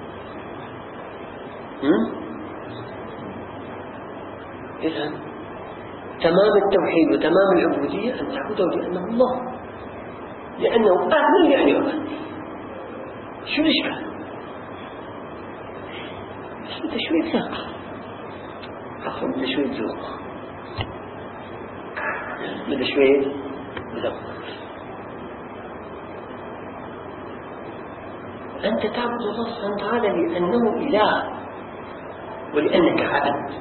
إذن تمام التوحيد وتمام العبودية أن تعبده لأنه الله، لأنه أهل يعني أهل. شو الإشكال؟ بس بدأ شوية ذوق، عفوا بدأ شوية ذوق، بدأ شوية ذوق. أنت تعبد الله سبحانه وتعالى لأنه إله ولأنك عبد.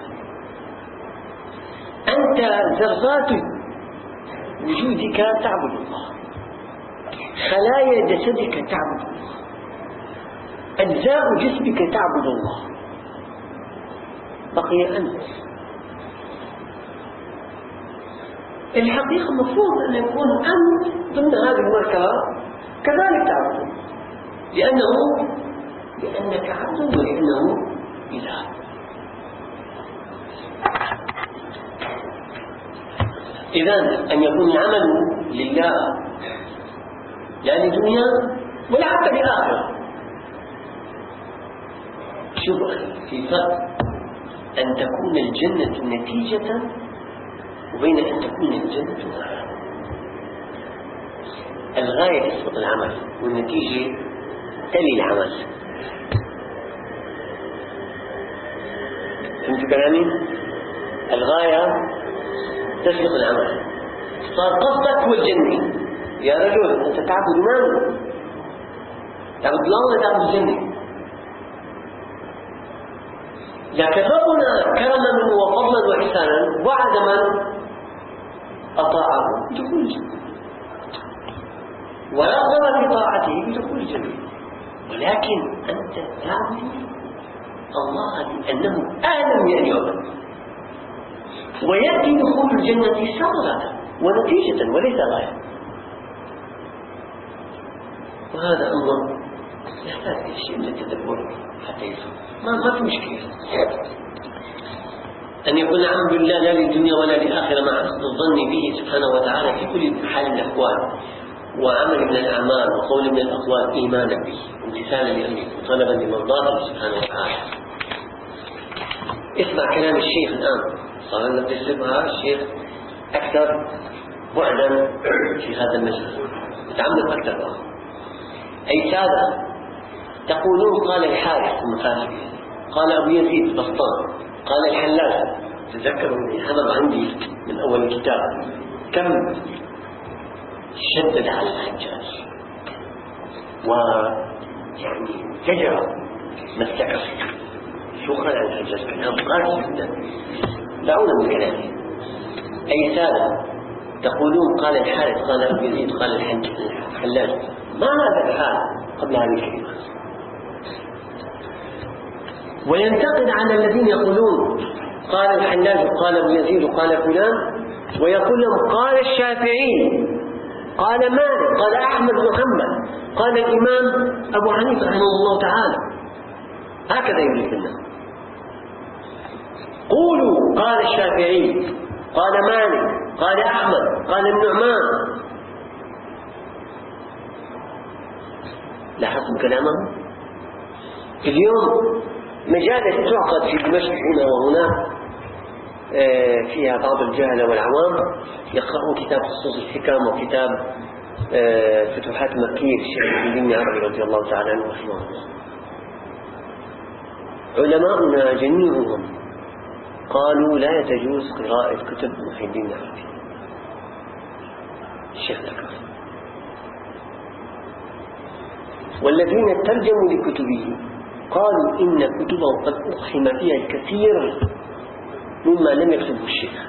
أنت ذرات وجودك تعبد الله، خلايا جسدك تعبد الله، أجزاء جسمك تعبد الله، بقي أنت. الحقيقة مفروض أن يكون أنت ضمن هذه المركبة كذلك تعبد، لأنه لأنك عبد ولأنه إله. إذن أن يكون العمل لله لا لدنيا ولا حتى لآخرة. شوف في فرق أن تكون الجنة نتيجة وبين أن تكون الجنة غاية. الغاية تسبق العمل والنتيجة تلي العمل. فهمت كلامي؟ الغاية تسبق العمل. صار قصدك هو الجنة، يا رجل أنت تعبد من؟ تعبد الله ولا تعبد الجنة؟ لكن ربنا كرما وفضلا وإحسانا وعد من أطاعه بدخول الجنة، ورغب في طاعته بدخول الجنة. ولكن أنت تعبد الله لأنه أعلم أن يعبد، ويأتي دخول الجنة ثمرة ونتيجة وليس غاية. وهذا أمر يحتاج إلى شيء من التدبر حتى يفهم. ما ما في مشكلة. أن يكون الحمد لله لا للدنيا ولا للآخرة مع حسن الظن به سبحانه وتعالى في كل حال من الأحوال، وعمل من الأعمال وقول من الأقوال إيمانا به وامتثالا لأمره وطلبا لمرضاته سبحانه وتعالى. اسمع كلام الشيخ الآن، صار لنا بنسبها الشيخ أكثر بعدا في هذا المجلس، يتعمق أكثر بقى. أي سادة تقولون قال الحارث المفاسد، قال أبو يزيد البسطام، قال الحلاج. تذكروا حضر عندي من أول الكتاب كم شدد على الحجاج ويعني زجر مسكه شكرا على الحجاج، كلام قاسي جدا. دعونا من كلامه. أي سادة تقولون قال الحارث قال أبو يزيد قال الحلاج، ما هذا الحال قبل هذه الكلمة؟ وينتقد على الذين يقولون قال الحلاج قال ابن يزيد قال فلان، ويقول لهم قال الشافعي قال مالك قال أحمد بن حنبل قال الإمام أبو حنيفة رحمه الله تعالى. هكذا يريد لنا. قولوا قال الشافعي قال مالك قال أحمد قال النعمان. لاحظتم كلامهم؟ اليوم مجالس تعقد في دمشق هنا وهنا فيها بعض الجهلة والعوام يقرأون كتاب خصوص الحكم وكتاب فتوحات مكية للشيخ محي الدين العربي رضي الله تعالى عنه رحمه الله. علماؤنا جميعهم قالوا لا يتجوز قراءة كتب محي الدين العربي الشيخ الأكبر، والذين ترجموا لكتبه قالوا إن كتبه قد أقحم فيها الكثير مما لم يكتبه الشيخ.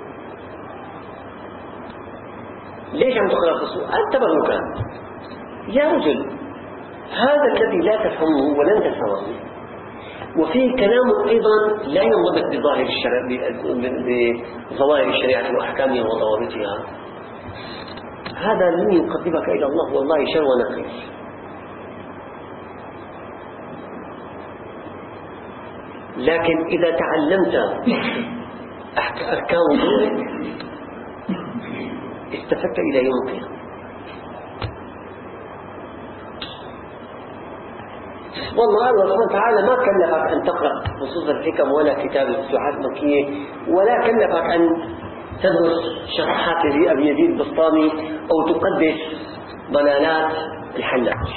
ليش عم تقرأ خصوص؟ انتبهوا كان يا رجل، هذا الذي لا تفهمه ولن تفهمه، وفي كلامه أيضا لا ينضبط بظاهر الشرع بظواهر الشريعة وأحكامها وضوابطها، هذا لن يقربك إلى الله والله شر ونقيص. لكن إذا تعلمت أحكام دينك استفدت إلى يوم القيامة. والله الله سبحانه وتعالى ما كلفك أن تقرأ خصوص الحكم ولا كتاب الفتوحات المكية، ولا كلفك أن تدرس شرحات أبي يزيد البسطامي أو تقدس ضلالات الحلاج.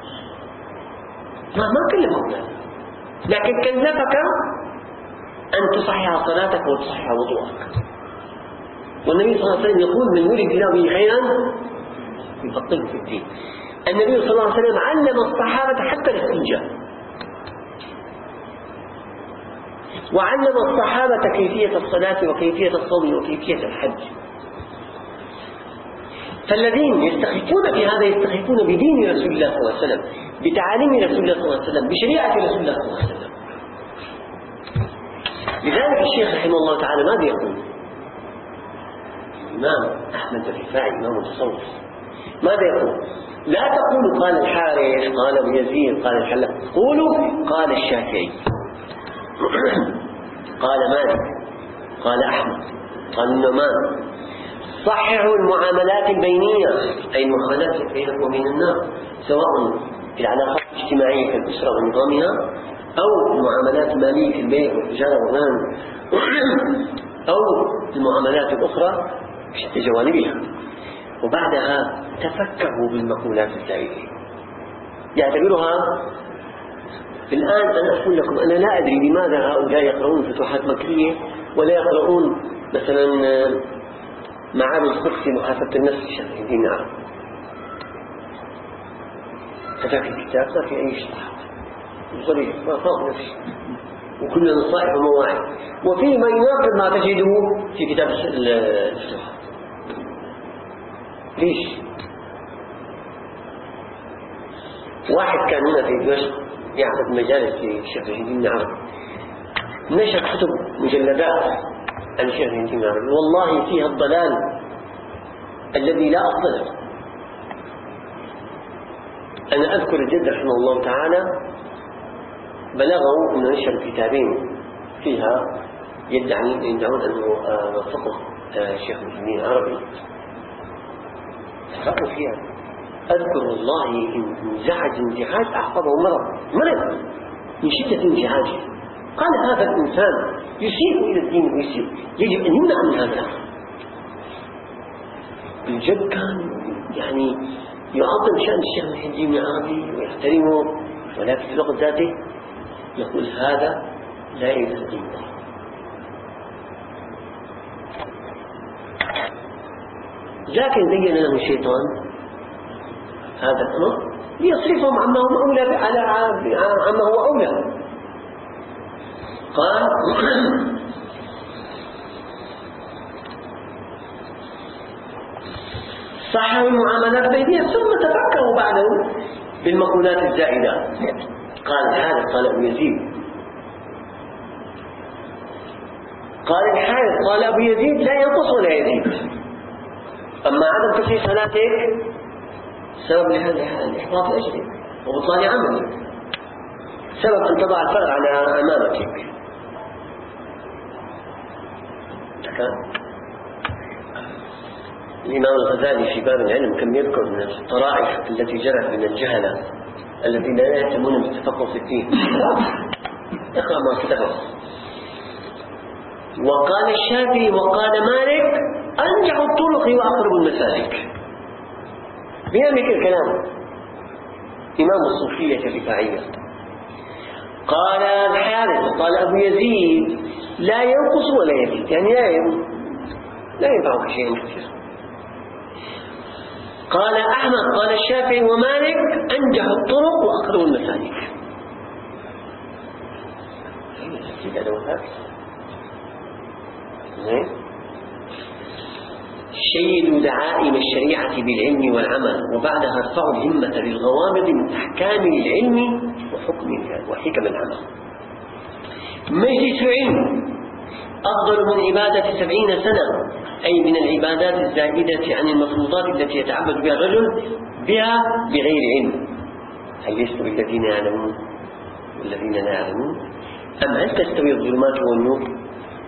ما ما كلفك ذلك، لكن كلفك أن تصحح صلاتك وتصحح وضوءك. والنبي صلى الله عليه وسلم يقول من يريد الله به خيرا يفقهه في الدين. النبي صلى الله عليه وسلم علم الصحابة حتى الاستنجاء، وعلم الصحابة كيفية الصلاة وكيفية الصوم وكيفية الحج. فالذين يستخفون بهذا يستخفون بدين رسول الله صلى الله عليه وسلم، بتعاليم رسول الله صلى الله عليه وسلم، بشريعة رسول الله صلى الله عليه وسلم. لذلك الشيخ رحمه الله تعالى ماذا يقول؟ الإمام أحمد الرفاعي إمام التصوف ماذا يقول؟ لا تقولوا قال الحارث قال ابو يزيد قال الحلاج، قولوا قال الشافعي قال مالك قال أحمد قال النعمان. صححوا المعاملات البينية، أي المعاملات بينك وبين الناس، سواء العلاقات الاجتماعية كالأسرة ونظامها، أو المعاملات المالية في البيع والتجارة والغنم، أو المعاملات الأخرى بشتى جوانبها. وبعدها تفكروا بالمقولات الزائدة، يعتبرها. الآن أنا أقول لكم أنا لا أدري لماذا هؤلاء يقرؤون فتوحات مكية ولا يقرؤون مثلا معاني القدس محاسبة النفس لشيخ محي الدين العربي. هذاك الكتاب ما في أي شرح صريح، ما صار نفسي، وكل نصائح ومواعظ، وفي ما يناقض ما تجده في كتاب الفتوحات. ليش؟ واحد كان هنا في دمشق يعقد مجالس في الشيخ محي الدين العربي، نشر كتب مجلدات عن الشيخ محي الدين العربي، والله فيها الضلال الذي لا أصل له. أنا أذكر الجد رحمه الله تعالى بلغوا أن نشر كتابين فيها يدعي يدعون أنه فقه شيخ المسلمين عربي فرقوا فيها. أذكر والله انزعج انزعاج أحفظه مرض مرض من شدة انزعاجه. قال هذا الإنسان يسيء إلى الدين ويسيء، يجب أن يمنع من هذا. الجد كان يعني يعظم شأن الشيخ محي الدين العربي ويحترمه، ولكن في الوقت ذاته يقول هذا لا يستقيم. لكن زين له الشيطان هذا الأمر ليصرفهم عما هم أولى على عما هو أولى. قال صححوا المعاملات بينهم ثم تفكروا بعده بالمقولات الزائدة. قال هذا قال أبو يزيد، قال الحارث قال أبو يزيد لا ينقص ولا يزيد. أما عدم تصحيح صلاتك سبب لهذا الإحباط الأجلي وبطلان عملك، سبب أن تضع الفرع على أمامك. الإمام الغزالي في باب العلم كم يذكر من الطرائف التي جرت من الجهلة الذين لا يهتمون بالتفقه في الدين. اقرأ ما كتبه. وقال الشافعي وقال مالك أنجح الطرق وأقرب المسالك. بيعمل الكلام إمام الصوفية الرفاعية. قال الحارث قال أبو يزيد لا ينقص ولا يزيد، يعني لا لا ينفعك شيء كثير. قال أحمد قال الشافعي ومالك أنجح الطرق وأقرب المسالك. شيدوا دعائم الشريعة بالعلم والعمل، وبعدها ارفعوا الهمة للغوامض من أحكام العلم وحكم وحكم العمل. مجلس علم أفضل من عبادة سبعين سنة، أي من العبادات الزائدة عن المفروضات التي يتعبد بها الرجل بها بغير علم. هل يستوي الذين يعلمون والذين لا يعلمون، أم هل تستوي الظلمات والنور؟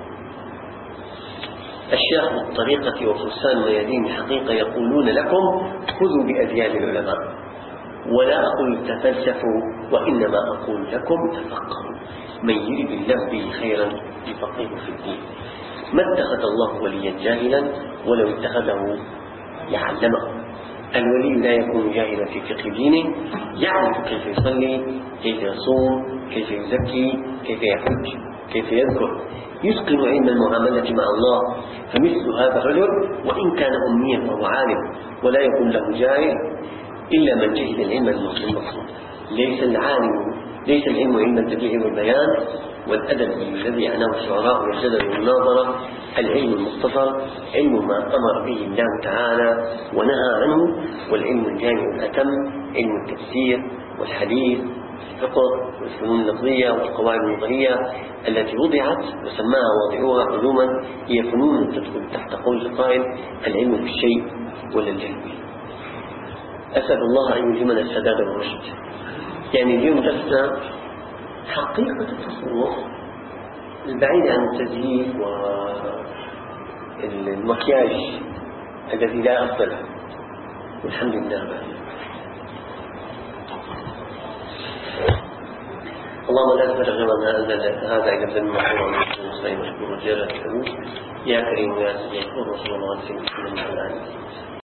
الشيخ بالطريقة وفرسان ميادين الحقيقة يقولون لكم خذوا بأذيال العلماء، ولا أقول تفلسفوا، وإنما أقول لكم تفقهوا. من يرد الله به خيرا يفقهه في الدين. ما اتخذ الله وليا جاهلا ولو اتخذه يعلمه. الولي لا يكون جاهلا في فقه دينه، يعرف كيف يصلي، كيف يصوم، كيف يزكي، كيف يحج، كيف يذكر، يتقن علم المعاملة مع الله. فمثل هذا الرجل وإن كان أميا فهو عالم، ولا يكون له جاهل إلا من جهل العلم المقصود. ليس العالم ليس العلم علم البديع والبيان والأدب الذي عناه الشعراء والجدل والمناظرة. العلم المختصر علم ما أمر به الله تعالى ونهى عنه، والعلم الجامع الأتم علم التفسير والحديث والفقه والفنون اللفظية والقواعد النظرية التي وضعت وسماها واضعوها علوما، هي فنون تدخل تحت قول القائل العلم بالشيء ولا الجهل به. أسأل الله أن يلهمنا السداد والرشد. يعني اليوم درسنا حقيقة التصوف البعيد عن التزييف والمكياج الذي لا أصل له، والحمد لله بعد. اللهم لا تفرغ لنا هذا إلى ذنب محور من المصرين مشكور رجال الحلول. يا كريم يا سيد رسول الله صلى الله عليه وسلم.